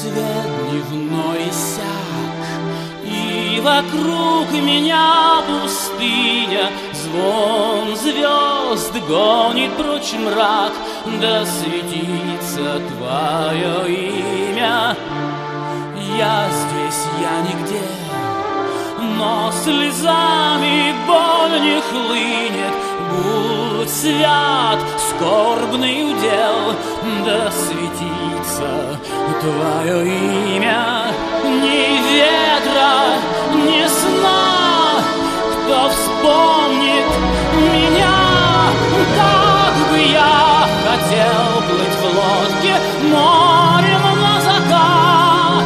свет дневной иссяк, и вокруг меня пустыня. Звон звезд гонит прочь мрак, да светится твое имя. Я здесь, я нигде, но слезами боль не хлынет. Будь свят, скорбный удел, да светится твое имя. Ни ветра, ни сна, кто вспомнит меня. Как бы я хотел плыть в лодке морем на закат,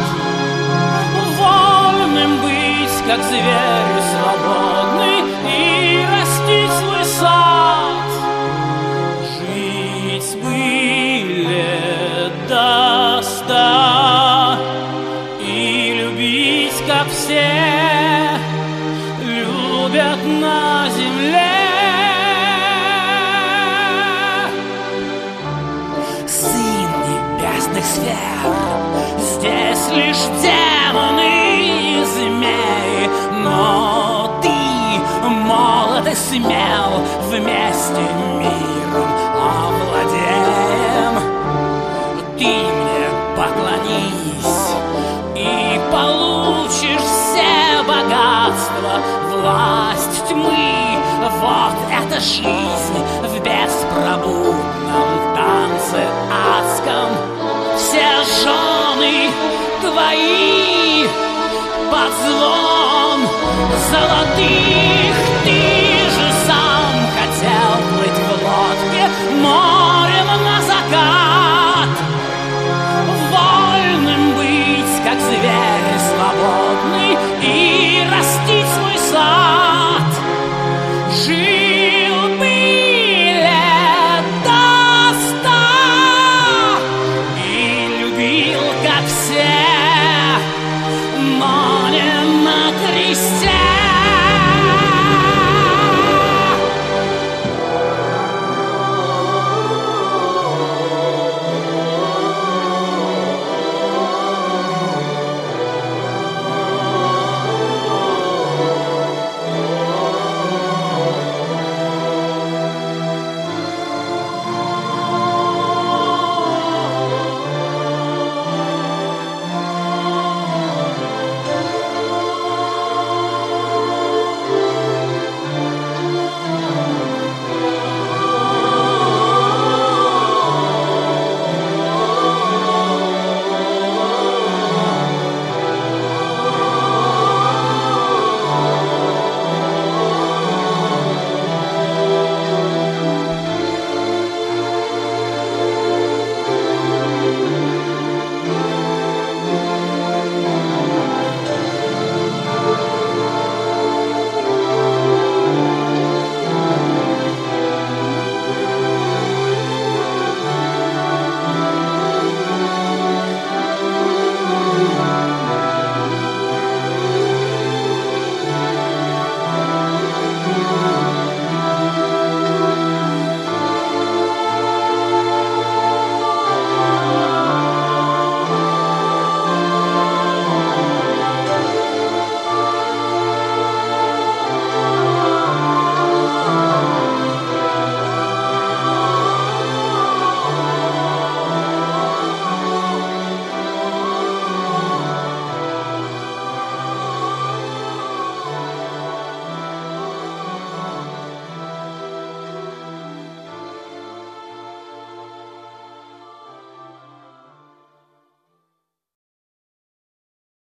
вольным быть, как зверь свободный, и растить свой сад. Жить бы лет до 100 и любить, как все любят на земле. Сын небесных сфер, здесь лишь демоны и змеи, но ты молод и смел, вместе миром овладеем. Ты мне поклонись и получишь все богатства, власть тьмы. Вот эта жизнь в беспробудном танце адском. Все жены твои под звон золотых